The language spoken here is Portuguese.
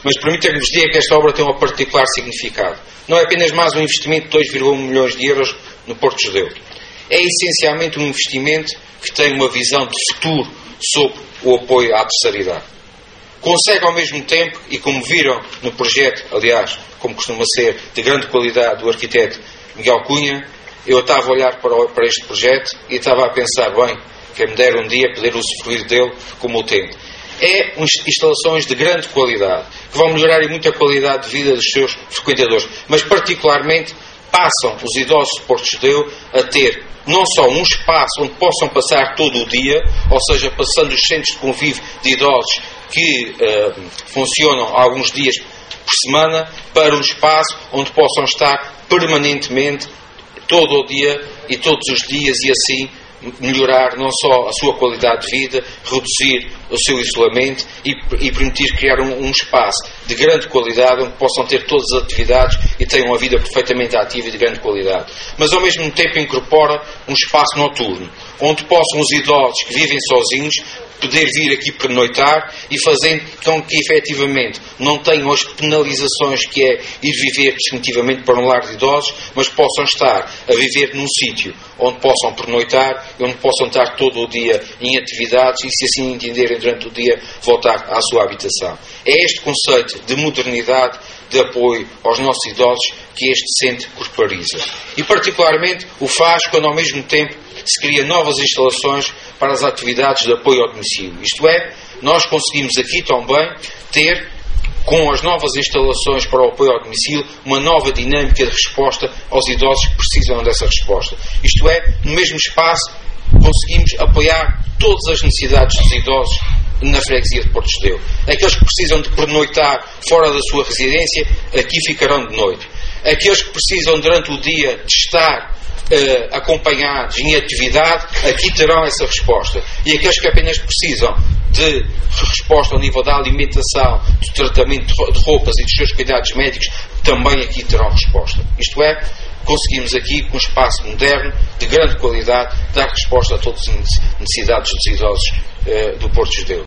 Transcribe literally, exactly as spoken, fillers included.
Mas permita-me vos dizer que esta obra tem um particular significado. Não é apenas mais um investimento de dois vírgula um milhões de euros no Porto Judeu. É essencialmente um investimento que tem uma visão de futuro sobre o apoio à terceira idade. Consegue ao mesmo tempo, e como viram no projeto, aliás, como costuma ser, de grande qualidade do arquiteto Miguel Cunha, eu estava a olhar para, o, para este projeto e estava a pensar, bem, que me dera um dia poder usufruir dele como o tento. É instalações de grande qualidade, que vão melhorar em muita qualidade de vida dos seus frequentadores, mas particularmente passam os idosos de Porto Judeu a ter não só um espaço onde possam passar todo o dia, ou seja, passando os centros de convívio de idosos que uh, funcionam alguns dias por semana, para um espaço onde possam estar permanentemente, todo o dia e todos os dias, e assim melhorar não só a sua qualidade de vida, reduzir o seu isolamento e, e permitir criar um, um espaço de grande qualidade onde possam ter todas as atividades e tenham uma vida perfeitamente ativa e de grande qualidade. Mas ao mesmo tempo incorpora um espaço noturno, onde possam os idosos que vivem sozinhos poder vir aqui pernoitar e fazendo com que efetivamente não tenham as penalizações que é ir viver definitivamente para um lar de idosos, mas possam estar a viver num sítio onde possam pernoitar e onde possam estar todo o dia em atividades e, se assim entenderem durante o dia, voltar à sua habitação. É este conceito de modernidade, de apoio aos nossos idosos, que este centro corporiza. E particularmente o faz quando ao mesmo tempo se cria novas instalações para as atividades de apoio ao domicílio. Isto é, nós conseguimos aqui também ter, com as novas instalações para o apoio ao domicílio, uma nova dinâmica de resposta aos idosos que precisam dessa resposta. Isto é, no mesmo espaço, conseguimos apoiar todas as necessidades dos idosos na freguesia de Porto Judeu. Aqueles que precisam de pernoitar fora da sua residência, aqui ficarão de noite. Aqueles que precisam durante o dia de estar Uh, acompanhados em atividade, aqui terão essa resposta. E aqueles que apenas precisam de resposta ao nível da alimentação, do tratamento de roupas e dos seus cuidados médicos, também aqui terão resposta. Isto é, conseguimos aqui, com um espaço moderno, de grande qualidade, dar resposta a todas as necessidades dos idosos uh, do Porto Judeu.